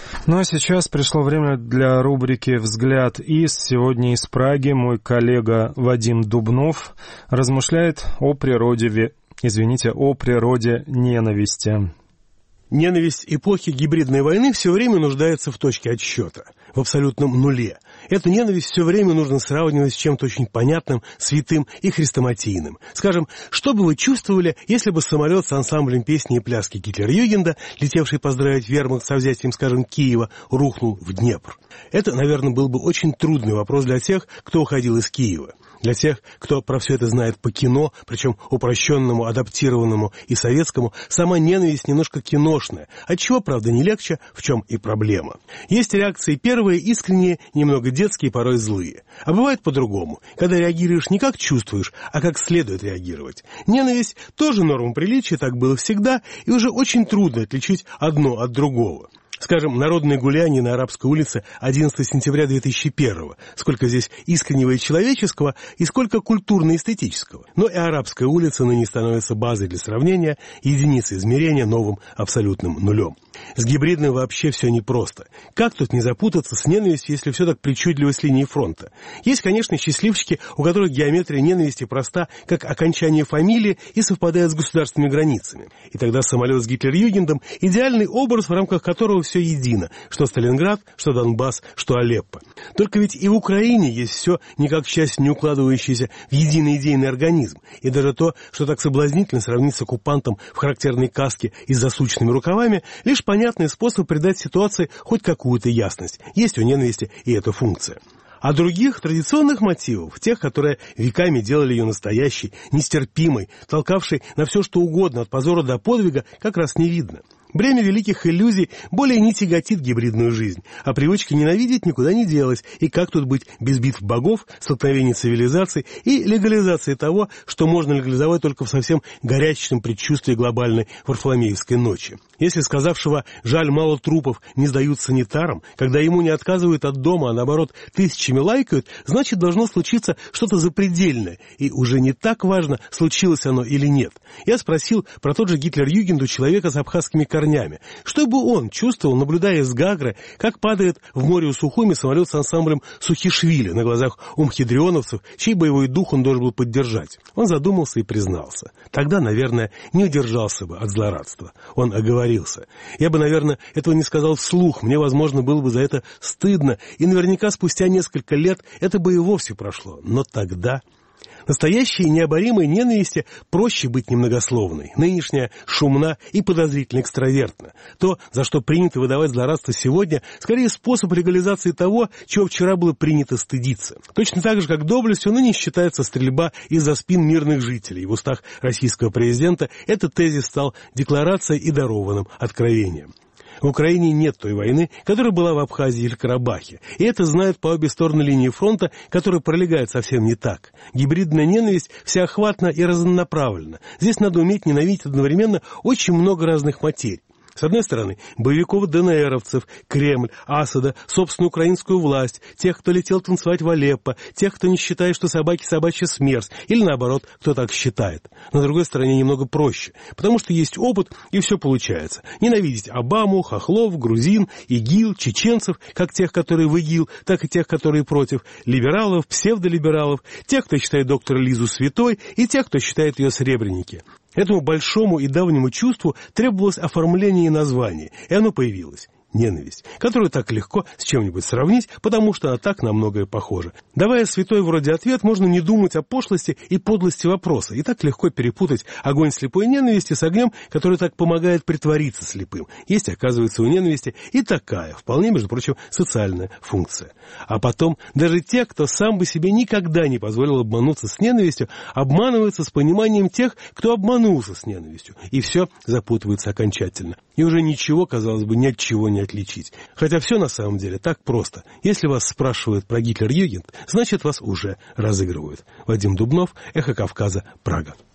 Ну а сейчас пришло время для рубрики «Взгляд из». Сегодня из Праги мой коллега Вадим Дубнов размышляет о природе ненависти. Ненависть эпохи гибридной войны все время нуждается в точке отсчета, в абсолютном нуле. Эту ненависть все время нужно сравнивать с чем-то очень понятным, святым и хрестоматийным. Скажем, что бы вы чувствовали, если бы самолет с ансамблем песни и пляски Гитлер-Югенда, летевший поздравить вермахт со взятием, скажем, Киева, рухнул в Днепр? Это, наверное, был бы очень трудный вопрос для тех, кто уходил из Киева. Для тех, кто про все это знает по кино, причем упрощенному, адаптированному и советскому, сама ненависть немножко киношная, отчего, правда, не легче, в чем и проблема. Есть реакции первые, искренние, немного детские, порой злые. А бывает по-другому, когда реагируешь не как чувствуешь, а как следует реагировать. Ненависть тоже норма приличия, так было всегда, и уже очень трудно отличить одно от другого. Скажем, народные гуляния на Арабской улице 11 сентября 2001-го. Сколько здесь искреннего и человеческого, и сколько культурно-эстетического. Но и Арабская улица ныне становится базой для сравнения, единицей измерения новым абсолютным нулем. С гибридным вообще все непросто. Как тут не запутаться с ненавистью, если все так причудливо с линии фронта? Есть, конечно, счастливчики, у которых геометрия ненависти проста, как окончание фамилии, и совпадает с государственными границами. И тогда самолет с Гитлер-Югендом – идеальный образ, в рамках которого все едино, что Сталинград, что Донбасс, что Алеппо. Только ведь и в Украине есть все, никак счастье не укладывающееся в единый идейный организм. И даже то, что так соблазнительно сравнить с оккупантом в характерной каске и с засученными рукавами, лишь понятный способ придать ситуации хоть какую-то ясность. Есть у ненависти и эта функция. А других традиционных мотивов, тех, которые веками делали ее настоящей, нестерпимой, толкавшей на все что угодно, от позора до подвига, как раз не видно. Бремя великих иллюзий более не тяготит гибридную жизнь, а привычка ненавидеть никуда не делась. И как тут быть без битв богов, столкновений цивилизаций и легализации того, что можно легализовать только в совсем горячечном предчувствии глобальной Варфоломеевской ночи? Если сказавшего «жаль, мало трупов» не сдают санитарам, когда ему не отказывают от дома, а наоборот тысячами лайкают, значит должно случиться что-то запредельное, и уже не так важно, случилось оно или нет. Я спросил про тот же Гитлер-Югенд у человека с абхазскими корнями. Что бы он чувствовал, наблюдая с Гагры, как падает в море у Сухуми самолет с ансамблем Сухишвили на глазах у мхидрионовцев, чей боевой дух он должен был поддержать? Он задумался и признался. Тогда, наверное, не удержался бы от злорадства. Он оговорился. Я бы, наверное, этого не сказал вслух. Мне, возможно, было бы за это стыдно. И наверняка спустя несколько лет это бы и вовсе прошло. Но тогда... Настоящей необоримой ненависти проще быть немногословной. Нынешняя шумна и подозрительно экстравертна. То, за что принято выдавать злорадство сегодня, скорее способ легализации того, чего вчера было принято стыдиться. Точно так же, как доблестью ныне считается стрельба из-за спин мирных жителей. В устах российского президента этот тезис стал декларацией и дарованным откровением. В Украине нет той войны, которая была в Абхазии или Карабахе. И это знают по обе стороны линии фронта, которая пролегает совсем не так. Гибридная ненависть всеохватна и разнонаправленна. Здесь надо уметь ненавидеть одновременно очень много разных материй. С одной стороны, боевиков-ДНРовцев, Кремль, Асада, собственную украинскую власть, тех, кто летел танцевать в Алеппо, тех, кто не считает, что собаки собачья смерть, или наоборот, кто так считает. На другой стороне немного проще, потому что есть опыт, и все получается. Ненавидеть Обаму, хохлов, грузин, ИГИЛ, чеченцев, как тех, которые в ИГИЛ, так и тех, которые против, либералов, псевдолибералов, тех, кто считает доктора Лизу святой, и тех, кто считает ее сребреники. Этому большому и давнему чувству требовалось оформление и название, и оно появилось. Ненависть, которую так легко с чем-нибудь сравнить, потому что она так на многое похожа. Давая святой вроде ответ, можно не думать о пошлости и подлости вопроса, и так легко перепутать огонь слепой ненависти с огнем, который так помогает притвориться слепым. Есть, оказывается, у ненависти и такая, вполне, между прочим, социальная функция. А потом, даже те, кто сам бы себе никогда не позволил обмануться с ненавистью, обманываются с пониманием тех, кто обманулся с ненавистью, и все запутывается окончательно. И уже ничего, казалось бы, ни от чего не отличить. Хотя все на самом деле так просто. Если вас спрашивают про Гитлер-Югенд, значит вас уже разыгрывают. Вадим Дубнов, Эхо Кавказа, Прага.